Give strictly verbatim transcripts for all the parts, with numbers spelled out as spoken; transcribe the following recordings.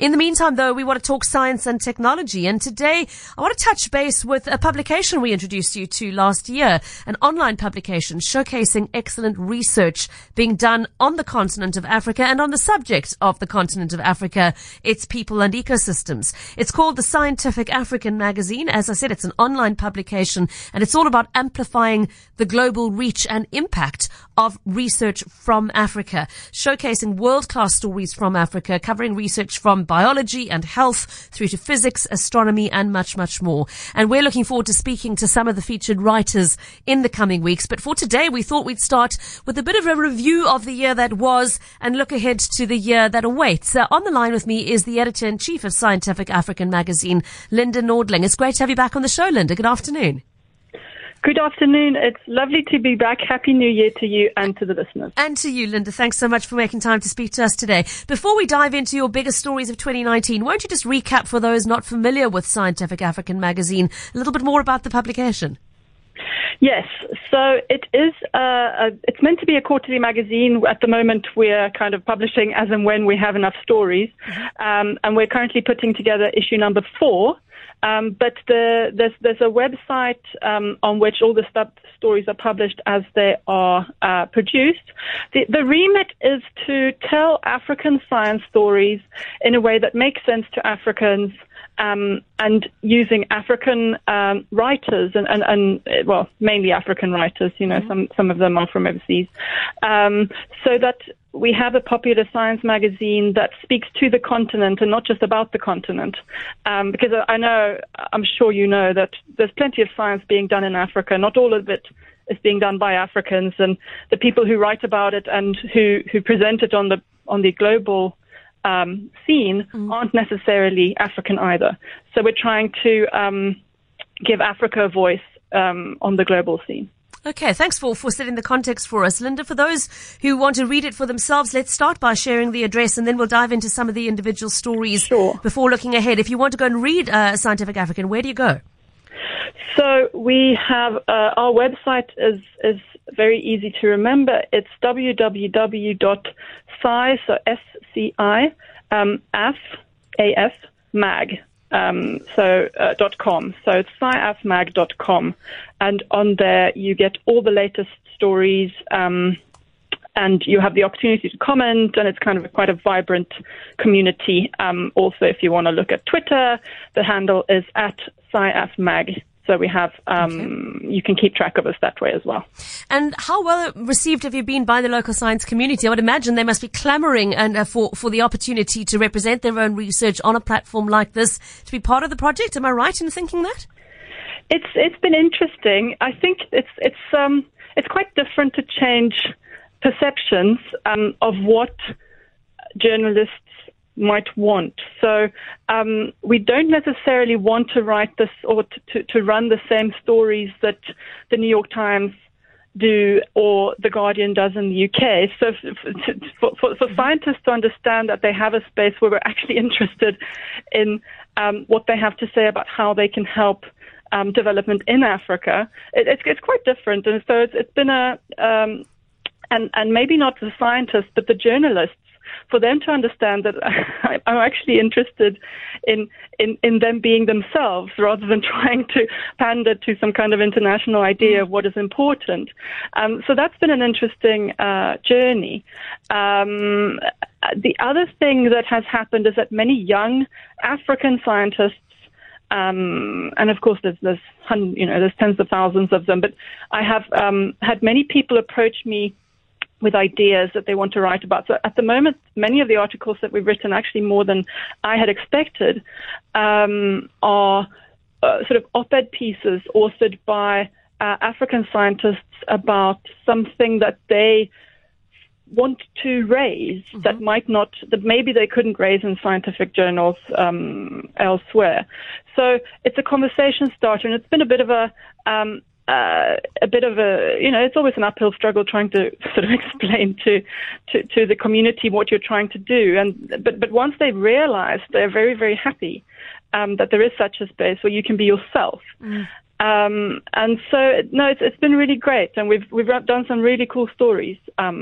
In the meantime, though, we want to talk science and technology. And today, I want to touch base with a publication we introduced you to last year, an online publication showcasing excellent research being done on the continent of Africa and on the subject of the continent of Africa, its people and ecosystems. It's called the Scientific African Magazine. As I said, it's an online publication, and it's all about amplifying the global reach and impact of research from Africa, showcasing world-class stories from Africa, covering research from biology and health through to physics, astronomy, and much, much more. And we're looking forward to speaking to some of the featured writers in the coming weeks. But for today, we thought we'd start with a bit of a review of the year that was and look ahead to the year that awaits. Uh, on the line with me is the editor-in-chief of Scientific African Magazine, Linda Nordling. It's great to have you back on the show, Linda. Good afternoon. Good afternoon. It's lovely to be back. Happy New Year to you and to the listeners. And to you, Linda. Thanks so much for making time to speak to us today. Before we dive into your biggest stories of twenty nineteen, won't you just recap for those not familiar with Scientific African Magazine a little bit more about the publication? Yes, so it is. Uh, a, it's meant to be a quarterly magazine. At the moment, we're kind of publishing as and when we have enough stories, mm-hmm. um, and we're currently putting together issue number four. Um, but the, there's, there's a website um, on which all the sub stories are published as they are uh, produced. The, the remit is to tell African science stories in a way that makes sense to Africans, um, and using African um, writers and, and, and, well, mainly African writers. You know, mm-hmm. some some of them are from overseas, um, so that we have a popular science magazine that speaks to the continent and not just about the continent. Um, because I know, I'm sure you know, that there's plenty of science being done in Africa. Not all of it is being done by Africans, and the people who write about it and who, who present it on the on the global um, scene mm. aren't necessarily African either. So we're trying to um, give Africa a voice um, on the global scene. Okay, thanks for, for setting the context for us. Linda, for those who want to read it for themselves, let's start by sharing the address, and then we'll dive into some of the individual stories sure. before looking ahead. If you want to go and read uh, Scientific African, where do you go? So we have, uh, our website is, is very easy to remember. It's w w w dot sci, so S C I, um, af, A F, mag. Um, so, uh, dot com. So it's sci af mag dot com. And on there you get all the latest stories, um, and you have the opportunity to comment, and it's kind of a, quite a vibrant community. Um, also, if you want to look at Twitter, the handle is at sci af mag. So we have, um, okay. you can keep track of us that way as well. And how well received have you been by the local science community? I would imagine they must be clamoring and uh, for, for the opportunity to represent their own research on a platform like this, to be part of the project. Am I right in thinking that? It's, it's been interesting. I think it's, it's, um, it's quite different to change perceptions, um, of what journalists might want. So um, we don't necessarily want to write this or to, to, to run the same stories that the New York Times do or the Guardian does in the U K. So for, for, for scientists to understand that they have a space where we're actually interested in um, what they have to say about how they can help um, development in Africa, it, it's, it's quite different. And so it's, it's been a, um, and, and maybe not the scientists, but the journalists, for them to understand that I'm actually interested in, in, in them being themselves rather than trying to pander to some kind of international idea of what is important. Um, so that's been an interesting uh, journey. Um, the other thing that has happened is that many young African scientists, Um, and of course, there's, there's, you know, there's tens of thousands of them, but I have um, had many people approach me with ideas that they want to write about. So at the moment, many of the articles that we've written, actually more than I had expected, um, are uh, sort of op-ed pieces authored by uh, African scientists about something that they want to raise mm-hmm. that might not, that maybe they couldn't raise in scientific journals um, elsewhere. So it's a conversation starter, and it's been a bit of a um, Uh, a bit of a, you know, it's always an uphill struggle trying to sort of explain to, to, to the community what you're trying to do. And but but once they realize, they're very, very happy um, that there is such a space where you can be yourself. Mm. Um, and so, no, it's, it's been really great. And we've we've done some really cool stories um,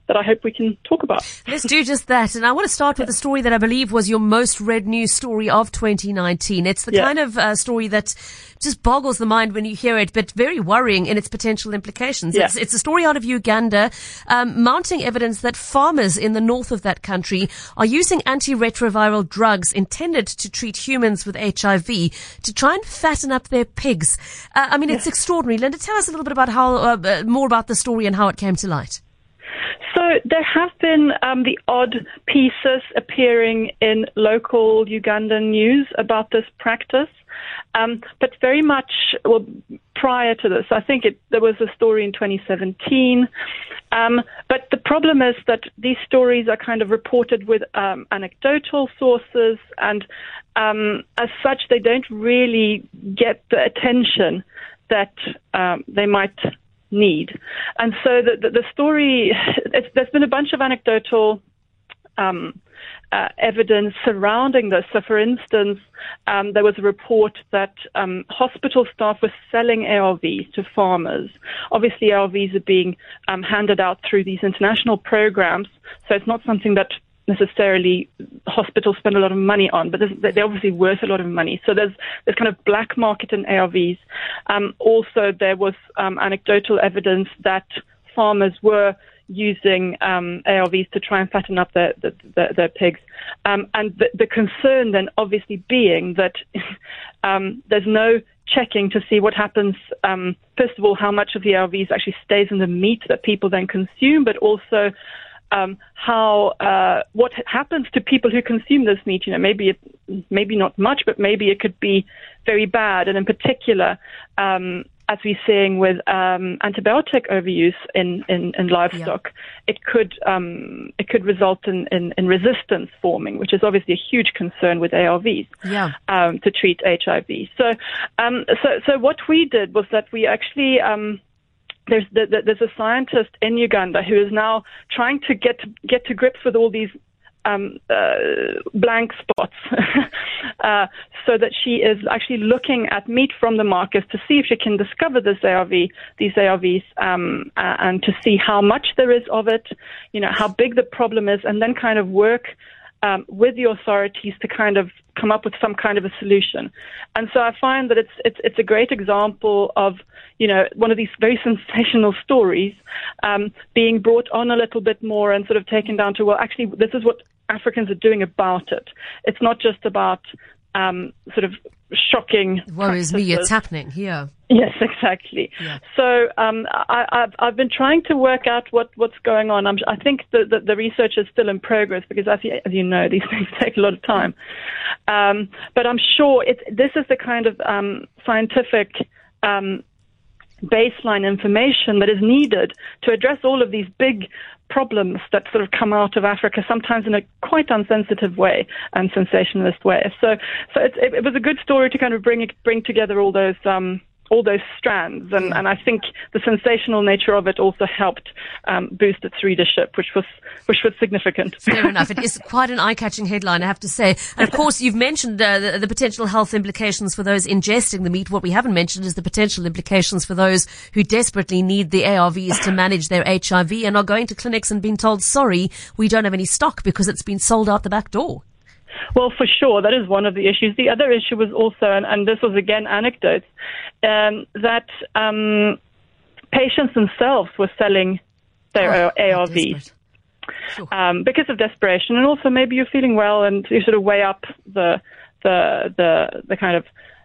that I hope we can talk about. Let's do just that. And I want to start with a story that I believe was your most read news story of twenty nineteen. It's the yeah. kind of uh, story that just boggles the mind when you hear it, but very worrying in its potential implications. Yeah. It's, it's a story out of Uganda, um, mounting evidence that farmers in the north of that country are using antiretroviral drugs intended to treat humans with H I V to try and fatten up their pigs. Uh, I mean, yeah. it's extraordinary. Linda, tell us a little bit about how, uh, more about the story and how it came to light. So there have been um, the odd pieces appearing in local Ugandan news about this practice, um, but very much well, prior to this. I think it, there was a story in twenty seventeen, um, but the problem is that these stories are kind of reported with um, anecdotal sources, and um, as such, they don't really get the attention that um, they might need. And so the, the, the story, it's, there's been a bunch of anecdotal um, uh, evidence surrounding this. So, for instance, um, there was a report that um, hospital staff were selling A R Vs to farmers. Obviously, A R Vs are being um, handed out through these international programs, so it's not something that necessarily hospitals spend a lot of money on, but they're obviously worth a lot of money. So there's there's kind of black market in A R Vs. Um, also, there was um, anecdotal evidence that farmers were using um, A R Vs to try and fatten up their their, their, their pigs. Um, and the, the concern then obviously being that um, there's no checking to see what happens. Um, first of all, how much of the A R Vs actually stays in the meat that people then consume, but also Um, how uh, what happens to people who consume this meat. You know, maybe it, maybe not much, but maybe it could be very bad. And in particular, um, as we're seeing with um, antibiotic overuse in, in, in livestock, yeah. it could um, it could result in, in, in resistance forming, which is obviously a huge concern with A R Vs yeah. um, to treat H I V. So, um, so, so what we did was that we actually um, There's, there's a scientist in Uganda who is now trying to get get to grips with all these um, uh, blank spots, uh, so that she is actually looking at meat from the markets to see if she can discover this A R V, these A R Vs, um, uh, and to see how much there is of it, you know, how big the problem is, and then kind of work Um, with the authorities to kind of come up with some kind of a solution. And so I find that it's it's it's a great example of, you know, one of these very sensational stories um, being brought on a little bit more and sort of taken down to, well, actually, this is what Africans are doing about it. It's not just about um, sort of shocking worries me, it's happening here. Yes, exactly. Yeah. So um, I, I've, I've been trying to work out what, what's going on. I'm, I think the, the, the research is still in progress because, as you, as you know, these things take a lot of time. Um, but I'm sure it's, this is the kind of um, scientific um, baseline information that is needed to address all of these big problems that sort of come out of Africa, sometimes in a quite unsensitive way and sensationalist way. So, so it, it, it was a good story to kind of bring bring together all those um, all those strands, and, and I think the sensational nature of it also helped um, boost its readership, which was which was significant. Fair enough. It is quite an eye-catching headline, I have to say. And of course, you've mentioned uh, the, the potential health implications for those ingesting the meat. What we haven't mentioned is the potential implications for those who desperately need the A R Vs to manage their H I V and are going to clinics and being told, sorry, we don't have any stock because it's been sold out the back door. Well, for sure, that is one of the issues. The other issue was also, and, and this was again anecdotes, um, that um, patients themselves were selling their oh, A R Vs sure. um, because of desperation, and also maybe you're feeling well and you sort of weigh up the the the, the kind of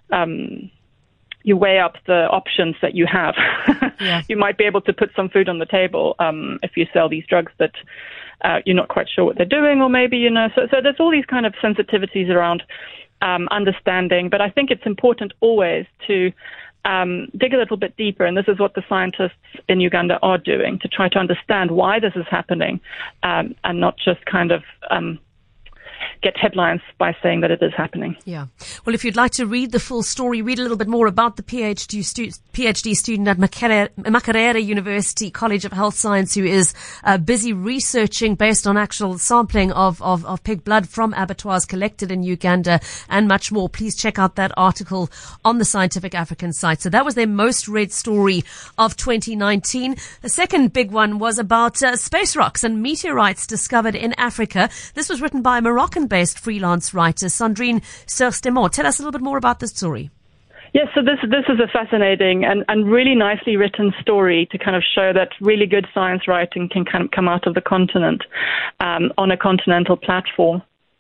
um, you weigh up the options that you have. Yeah. You might be able to put some food on the table um, if you sell these drugs that. Uh, you're not quite sure what they're doing, or maybe, you know, so, so there's all these kind of sensitivities around um, understanding. But I think it's important always to um, dig a little bit deeper, and this is what the scientists in Uganda are doing, to try to understand why this is happening um, and not just kind of um, get headlines by saying that it is happening. Yeah. Well, if you'd like to read the full story, read a little bit more about the PhD, stu- PhD student at Makerere, Makerere University College of Health Science who is uh, busy researching based on actual sampling of, of, of pig blood from abattoirs collected in Uganda and much more, please check out that article on the Scientific African site. So that was their most read story of twenty nineteen. The second big one was about uh, space rocks and meteorites discovered in Africa. This was written by a Moroccan-based freelance writer, Sandrine Surstemont. Tell us a little bit more about this story. Yes, so this this is a fascinating and, and really nicely written story to kind of show that really good science writing can kind of come out of the continent um, on a continental platform.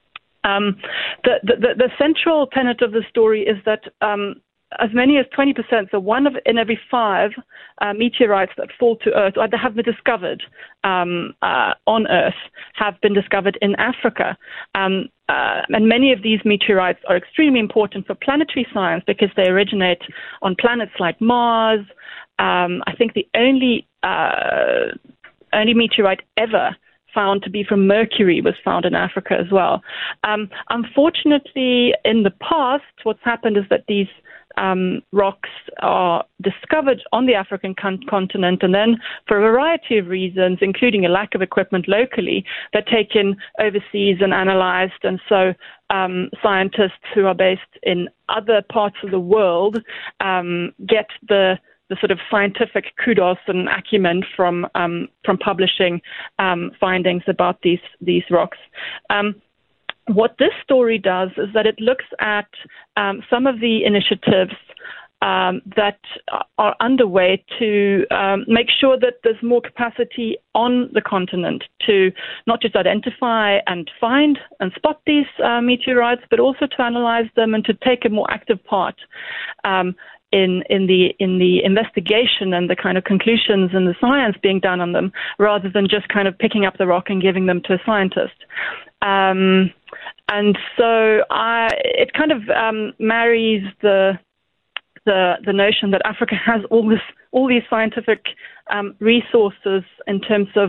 Um, the, the, the central tenet of the story is that um, as many as twenty percent, so one of, in every five uh, meteorites that fall to Earth or that have been discovered um, uh, on Earth have been discovered in Africa. Um, uh, and many of these meteorites are extremely important for planetary science because they originate on planets like Mars. Um, I think the only uh, only meteorite ever found to be from Mercury was found in Africa as well. Um, unfortunately, in the past, what's happened is that these um, rocks are discovered on the African con- continent, and then for a variety of reasons, including a lack of equipment locally, they're taken overseas and analyzed. And so um, scientists who are based in other parts of the world um, get the the sort of scientific kudos and acumen from um, from publishing um, findings about these these rocks. Um, what this story does is that it looks at um, some of the initiatives um, that are underway to um, make sure that there's more capacity on the continent to not just identify and find and spot these uh, meteorites, but also to analyze them and to take a more active part Um, in in the in the investigation and the kind of conclusions and the science being done on them, rather than just kind of picking up the rock and giving them to a scientist. Um, and so I, it kind of um, marries the the the notion that Africa has all this all these scientific um, resources in terms of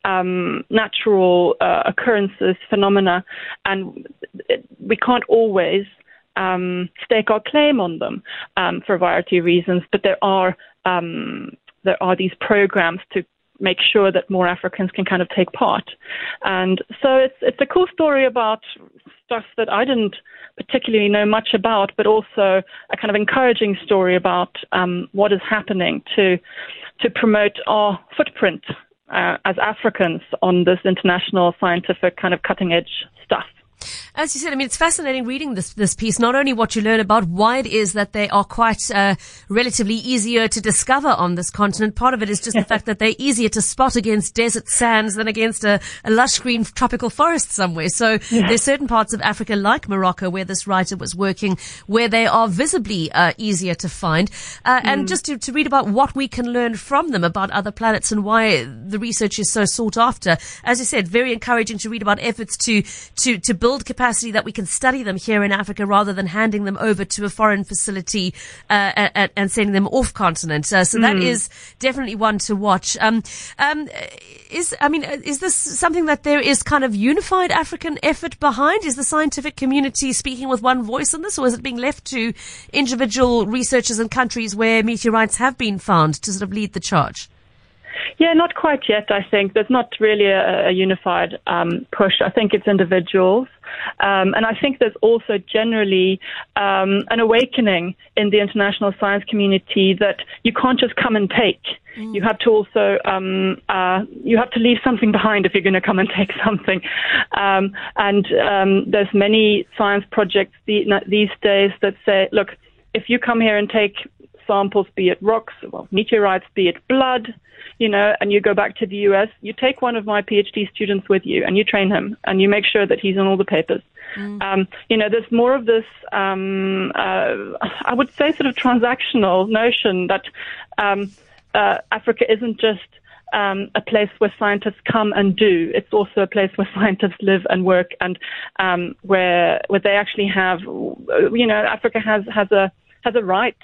um, natural uh, occurrences, phenomena, and it, we can't always Um, stake our claim on them um, for a variety of reasons, but there are um, there are these programs to make sure that more Africans can kind of take part. And so it's it's a cool story about stuff that I didn't particularly know much about, but also a kind of encouraging story about um, what is happening to to promote our footprint uh, as Africans on this international scientific kind of cutting edge stuff. As you said, I mean, it's fascinating reading this this piece, not only what you learn about why it is that they are quite uh, relatively easier to discover on this continent. Part of it is just the fact that they're easier to spot against desert sands than against a, a lush green tropical forest somewhere. So yeah. There's certain parts of Africa, like Morocco, where this writer was working, where they are visibly uh, easier to find. Uh, mm. And just to, to read about what we can learn from them, about other planets and why the research is so sought after. As you said, very encouraging to read about efforts to, to, to build capacity that we can study them here in Africa rather than handing them over to a foreign facility uh, and, and sending them off continent. Uh, so mm. that is definitely one to watch. Um, um, is I mean, is this something that there is kind of unified African effort behind? Is the scientific community speaking with one voice on this, or is it being left to individual researchers and countries where meteorites have been found to sort of lead the charge? Yeah, not quite yet, I think. There's not really a, a unified um, push. I think it's individuals. Um, and I think there's also generally um, an awakening in the international science community that you can't just come and take. Mm. You have to also um, uh, you have to leave something behind if you're going to come and take something. Um, and um, there's many science projects the, these days that say, look, if you come here and take samples, be it rocks, well, meteorites, be it blood, you know, and you go back to the U S, you take one of my PhD students with you and you train him and you make sure that he's on all the papers. Mm. Um, you know, there's more of this, um, uh, I would say, sort of transactional notion that um, uh, Africa isn't just um, a place where scientists come and do. It's also a place where scientists live and work, and um, where where they actually have, you know, Africa has has a has a right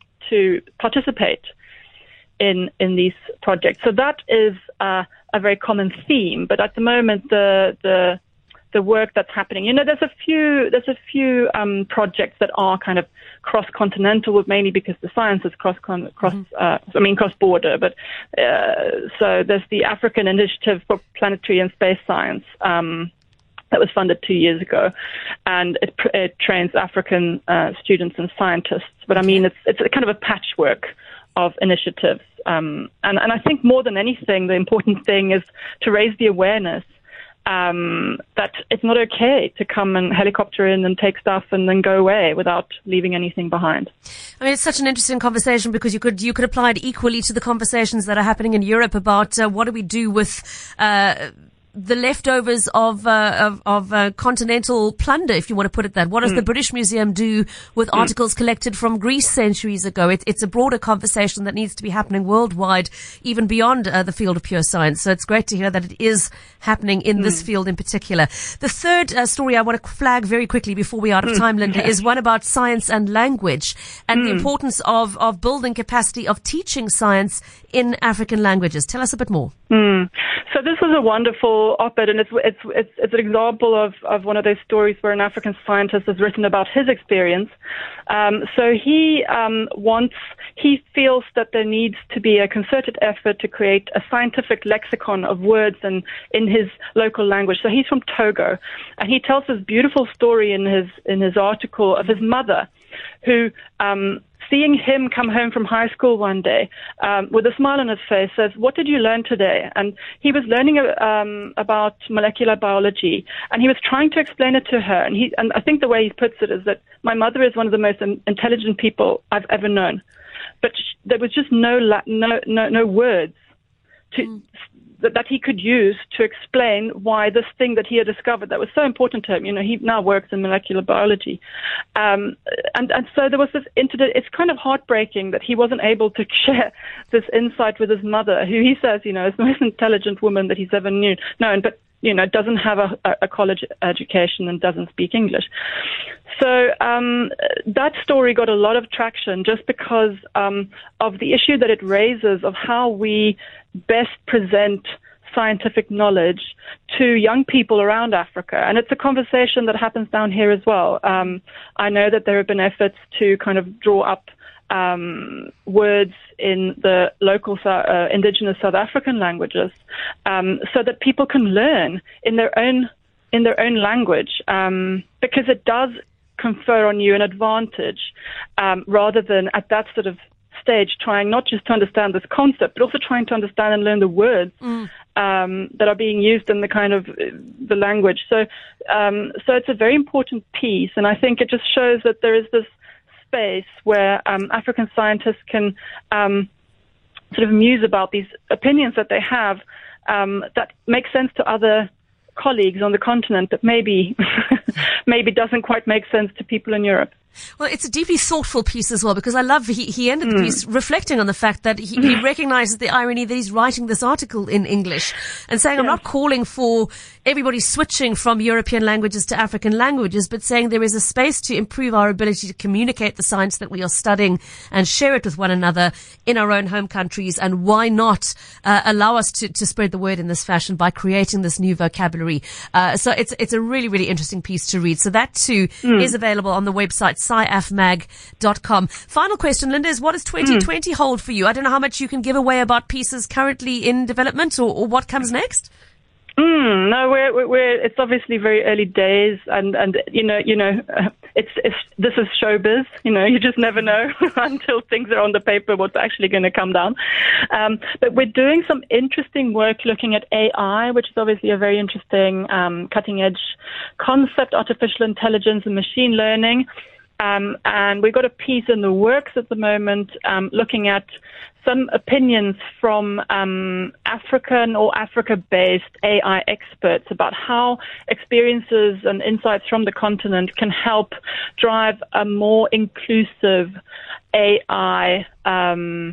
to participate in in these projects. So that is uh, a very common theme. But at the moment, the the the work that's happening. You know, there's a few there's a few um, projects that are kind of cross-continental, mainly because the science is cross cross mm-hmm. uh, I mean cross-border. But uh, so there's the African Initiative for Planetary and Space Science. Um, that was funded two years ago, and it, it trains African uh, students and scientists. But I mean, it's it's a kind of a patchwork of initiatives. Um, and, and I think more than anything, the important thing is to raise the awareness um, that it's not okay to come and helicopter in and take stuff and then go away without leaving anything behind. I mean, it's such an interesting conversation because you could you could apply it equally to the conversations that are happening in Europe about uh, what do we do with uh the leftovers of uh, of, of uh, continental plunder, if you want to put it that. What does mm. the British Museum do with mm. articles collected from Greece centuries ago? It, it's a broader conversation that needs to be happening worldwide, even beyond uh, the field of pure science. So it's great to hear that it is happening in mm. this field in particular. The third uh, story I want to flag very quickly before we are out of time, Linda, is one about science and language and mm. the importance of, of building capacity of teaching science in African languages. Tell us a bit more. Mm. So this was a wonderful op-ed, and it's it's it's, it's an example of, of one of those stories where an African scientist has written about his experience. Um, so he um, wants, he feels that there needs to be a concerted effort to create a scientific lexicon of words and in his local language. So he's from Togo, and he tells this beautiful story in his in his article of his mother, who um, seeing him come home from high school one day um, with a smile on his face, says, "What did you learn today?" And he was learning um, about molecular biology, and he was trying to explain it to her. And he, and I think the way he puts it is that my mother is one of the most in- intelligent people I've ever known, but sh- there was just no la- no no no words to. Mm. That, that he could use to explain why this thing that he had discovered that was so important to him, you know, he now works in molecular biology. Um, and, and so there was this incident. It's kind of heartbreaking that he wasn't able to share this insight with his mother, who he says, you know, is the most intelligent woman that he's ever knew, known, but, you know, doesn't have a, a college education and doesn't speak English. So um, that story got a lot of traction just because um, of the issue that it raises of how we best present scientific knowledge to young people around Africa. And it's a conversation that happens down here as well. Um, I know that there have been efforts to kind of draw up um, words in the local uh, indigenous South African languages um, so that people can learn in their own in their own language, um, because it does confer on you an advantage um, rather than at that sort of stage trying not just to understand this concept, but also trying to understand and learn the words mm. um, that are being used in the kind of the language. So, um, so it's a very important piece, and I think it just shows that there is this space where um, African scientists can um, sort of muse about these opinions that they have um, that make sense to other colleagues on the continent that maybe maybe doesn't quite make sense to people in Europe. Well, it's a deeply thoughtful piece as well, because I love he, he ended mm. the piece reflecting on the fact that he, he recognizes the irony that he's writing this article in English and saying, yes. I'm not calling for everybody switching from European languages to African languages, but saying there is a space to improve our ability to communicate the science that we are studying and share it with one another in our own home countries. And why not uh, allow us to, to spread the word in this fashion by creating this new vocabulary? Uh, so it's it's a really, really interesting piece to read. So that too mm. is available on the website sci af mag dot com. Final question, Linda, is what does twenty twenty mm. hold for you? I don't know how much you can give away about pieces currently in development or, or what comes next. Mm, no, we're, we're, it's obviously very early days, and, and you know, you know, uh, it's, it's, this is showbiz, you know, you just never know until things are on the paper what's actually going to come down. Um, but we're doing some interesting work looking at A I, which is obviously a very interesting, um, cutting edge concept, artificial intelligence and machine learning. Um, and we've got a piece in the works at the moment um, looking at some opinions from um, African or Africa-based A I experts about how experiences and insights from the continent can help drive a more inclusive A I um,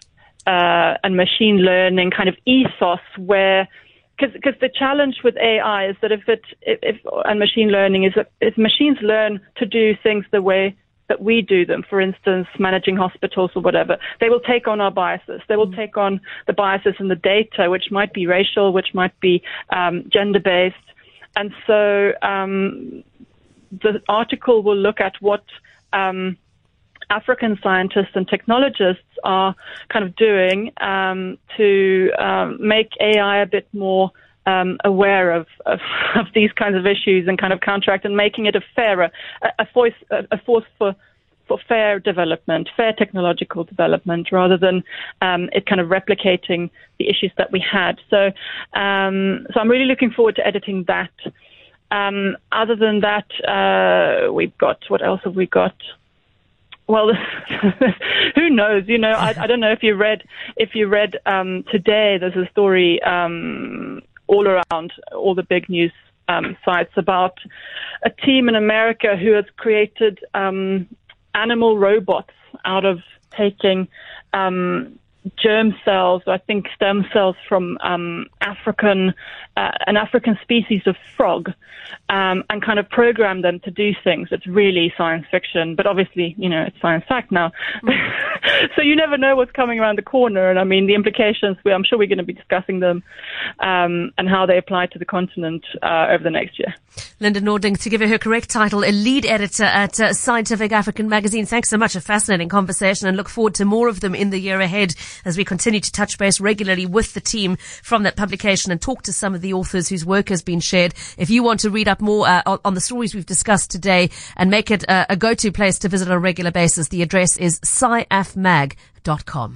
uh, and machine learning kind of ethos where Because the challenge with A I is that if it if, if and machine learning is that if machines learn to do things the way that we do them, for instance, managing hospitals or whatever, they will take on our biases. They will take on the biases in the data, which might be racial, which might be um, gender-based. and so um, the article will look at what um, African scientists and technologists are kind of doing um, to um, make A I a bit more um, aware of, of, of these kinds of issues and kind of counteract and making it a fairer, a, a voice, a, a force for, for fair development, fair technological development, rather than um, it kind of replicating the issues that we had. So, um, so I'm really looking forward to editing that. Um, other than that, uh, we've got, what else have we got? Well, who knows? You know, I, I don't know if you read, if you read um, today, there's a story um, all around all the big news um, sites about a team in America who has created um, animal robots out of taking um, germ cells, I think stem cells from um, African, uh, an African species of frog, um, and kind of program them to do things. It's really science fiction, but obviously, you know, it's science fact now. Mm. So you never know what's coming around the corner. And I mean, the implications, we, I'm sure we're going to be discussing them, um, and how they apply to the continent uh, over the next year. Linda Nording, to give her her correct title, a lead editor at uh, Scientific African magazine. Thanks so much. A fascinating conversation, and look forward to more of them in the year ahead as we continue to touch base regularly with the team from that publication and talk to some of the authors whose work has been shared. If you want to read up more uh, on the stories we've discussed today and make it uh, a go-to place to visit on a regular basis, the address is sci af mag dot com.